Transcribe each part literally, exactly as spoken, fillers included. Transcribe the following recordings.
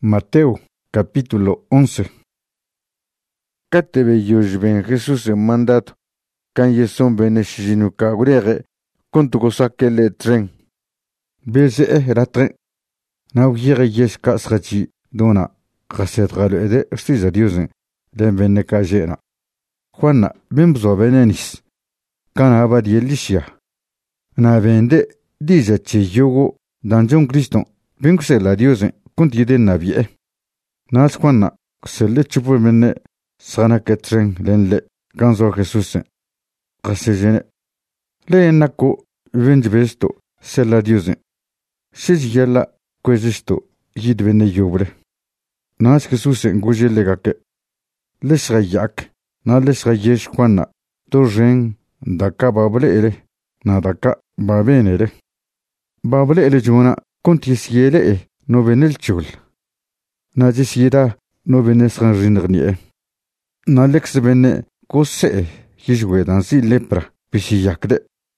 Mateo, capítulo once. Catebe yojben Jesús en mandato, kan yeson beneshinu kagrege, kontuko sakele tren. Beze eh ratren. Now yere yes kasrachi dona, kaset galo ede, stiza diusen, den benne kajena. Juana, bimzo benenis, kan abad yelishia. Na vende, dija che yogo, danjon Christon, binkse la diusen, kunti de nabie. Nas Juana, selle chupu menne, sana ketren lenle, ganzo Jesús. Kasejene. Le nako, venjbesto, sella diusen. Shijela, quesesto, yidvene yobre. Nas Jesús ngujele gake. Lesra yak, na lesra yesh Juana, torren, daka babele ele, na daka baben ele. Babele ele juna, kontis yele e, no benel chul. Na jisida, no benes ranjinrnie. Na lex bene, kose e, yishwe dansi lepra, pisi yakde.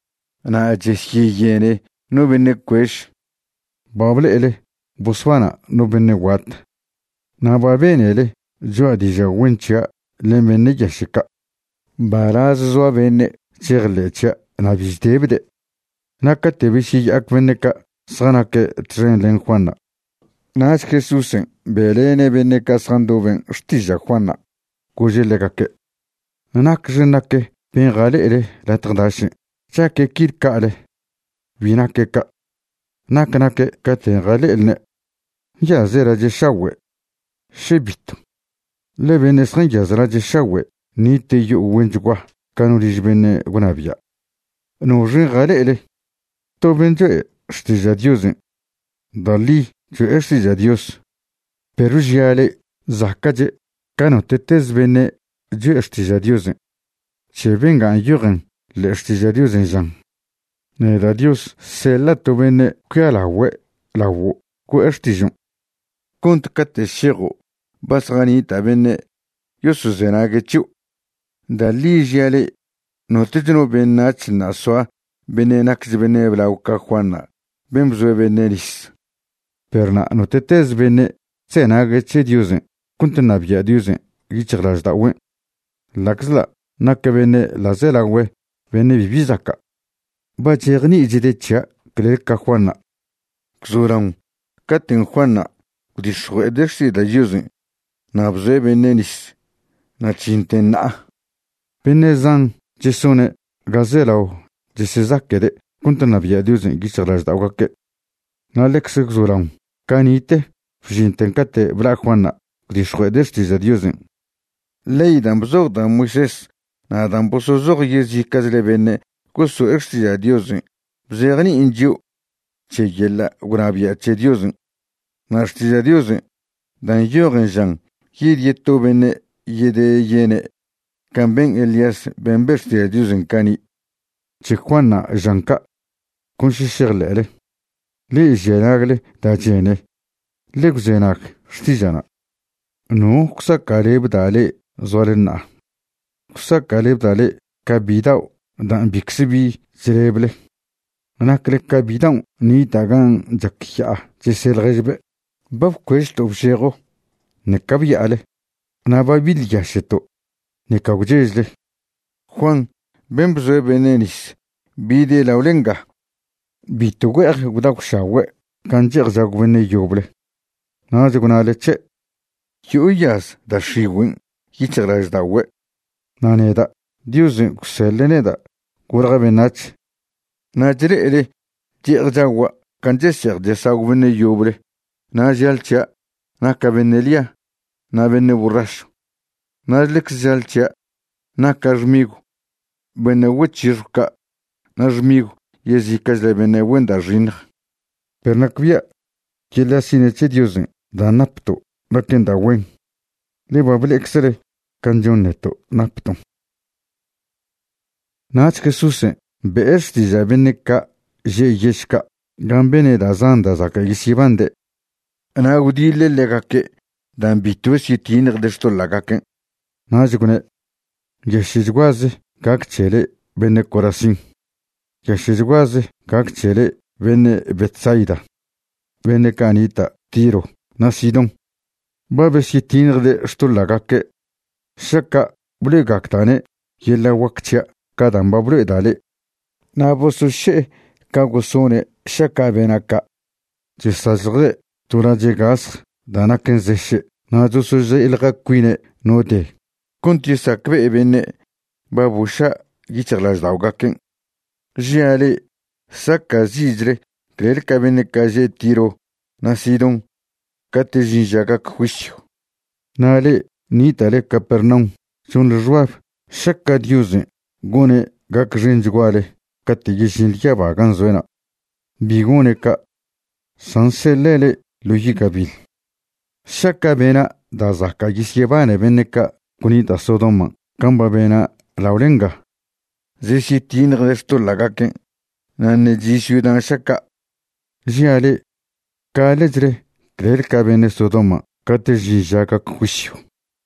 Na jisye yene, no bene kwesh. Babele ele, Botswana, no bene wat. Na baben ele, jo dija wincha, le mene yashika. Baraz zo bene, chirlecha, na visitebide. Na katebishi akveneka, sanake tren len Juana. Nas Jesusen, belene bene kasrandoven, stija Juana. Kujelegake. Nak jenake, pengale ele, la tradashin. Chake kirkale. Vinake ka. Naknake katengale elne. Ya zera je shawe. Shebito. Le benesren ya zera je shawe. Ni te yu wenjwa. Kanurij bene gunavia. No jengale ele. To benjo stija diosen. Dali. Je estis a Dios. Perugiale, zakaje, cano tetes bene, je estis a Dios. Che vengan yuren, le estis a Dios en jan. Ne da Dios, se la to bene, que a la we, la wo, que estijon. Kont kate shego, basranita bene, yosuzenage chu. Da ligiale, no tetino benach na soa, bene nax bene blauca Juana, bemzo benelis. Perna no tetes bene, senage che diusen, kuntenabia diusen, gichirlaj da wen. Laxla, naka bene la zelawe, bene vivizaka. Bacherni ijidecha, kleka Juana. Xuran, katin Juana, kudishu edexi da diusen, nabze benenis, na chintena. Bene zan, jesone, gazelao, jesezakede, kuntenabia diusen, gichirlaj da wake. Na lex xuran. Canite, fujintencate, Black Juana, dishuedestis a Diosen. Lei dambzog da Moises, na dambosozog yezicas le bene, coso extis a Diosen, bzerni injiu, che yella, gravia che Diosen. Nastis a Diosen, dan yoren jan, yedieto bene, yede yene, camben Elias, ben besti a Diosen cani. Che Juana janka, consiscerlere. Le jenagle da jene. Le guzenak, stijana. No, kusa kaleb dale, zorena. Kusa kaleb dale, kabidao, dan bixibi, zereble. Nakle kabidao, ni dagan jakia, jesel rejbe. Bab quest obsero. Ne kabiale. Nababil yasheto. Ne kaujezle. Juan, bembze benenis. Bide laulenga. Bitugue gudak shawe, kanjir zagwene yoble. Nazagunale che. Yuyas da shiwin, yichiraj da we. Naneda, diusin kuseleneda, gurabenach. Najre ele, jirjawa, kanjesir de sagwene yoble. Najalcha, nakabenelia, nabene burrash. Najlex jalcha, nakarmigo. Benewechirka, najmigo. Yezicas le bene wenda rinj. Pernacvia, que la sineche diosen, da napto, nakenda wen. Le babel exere, canjon neto, napto. Nach Jesús, beesti ja bene ka, je yeshka, gambene da zanda zaka yisibande. Na udile legake, dan bitus yitinir desto lagaken. Najgune, yeshizwaze, kak chele, bene corazin. Yashizwaze, kak chele, vene Betsaida. Vene canita, tiro, nacidon, Babes yitinigde shtullagake. Shaka blugaktane yella waktia kadan bablu dale. Nabosu she kagusone shaka benaka. Jisazre turajegas danaken zeshe. Nazusuze ilga quine node. Kunti sakve ebene babusha gichirlaj daugaken. Jiale saka zizre krel kabene kaje tiro nasidon kate jinjaga kwisho. Nale nitale Capernaum son le jouaf shaka diuze gone gak rinjwale kate gishin liaba ganzoena. Bigone ka sanselele logikabil. Shaka bena da zaka gisyebane beneka kunita sodoma kamba bena laurenga. Zeshi tin resto lagaken nane jishu dan shaka. Jiale kalejre krel kabene sodoma kate jinjaga kwisho.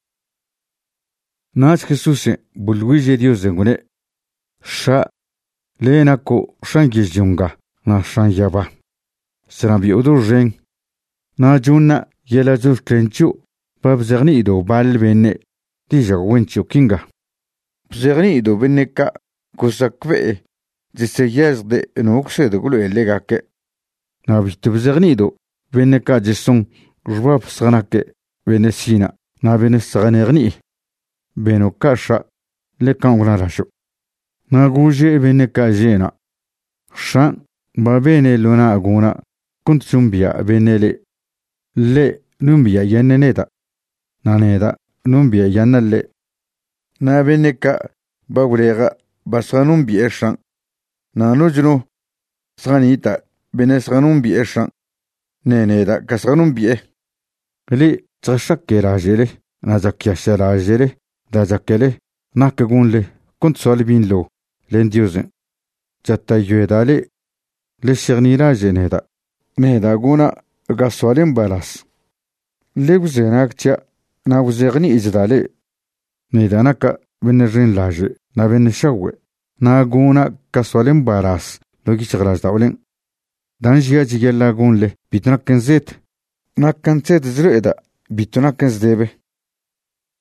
Nas Jesús bulwije Dios zengune sha lena ko shangijunga na shanyaba serabi odurjen na juna yela zuf krenchu babzerni ido balbene dija wenchu kinga bzerni ido beneka kusakve jiseyaz de noxe de gulo elegake na bitu bzerni ido beneka jison rwab sranake venesina na venesranerni beno kasha le kanguna rasho. Na guje bene kajena. Shan ba bene luna aguna kuntsumbia benele. Le numbia yaneneta. Naneda numbia yanale. Na bene ka bagurega basranumbi eshan. Na nujno sranita bene sranumbi eshan. Neneda kasranumbi e. Le trashake rajele. Na zakiasha rajele. Da zakele, nakagunle, kuntsolibin lo, lendiuzen. Jatta yuedale, le chernira geneda. Meda guna, gasolim balas. Leguzenaktia, na uzerni izdale. Medanaka, venerin laje, na veneshawe. Na guna, gasolim balas, logichaglas daulen. Danjia jigella gunle, bitnakenzet. Nakanzet zreda, bitnakenzdebe.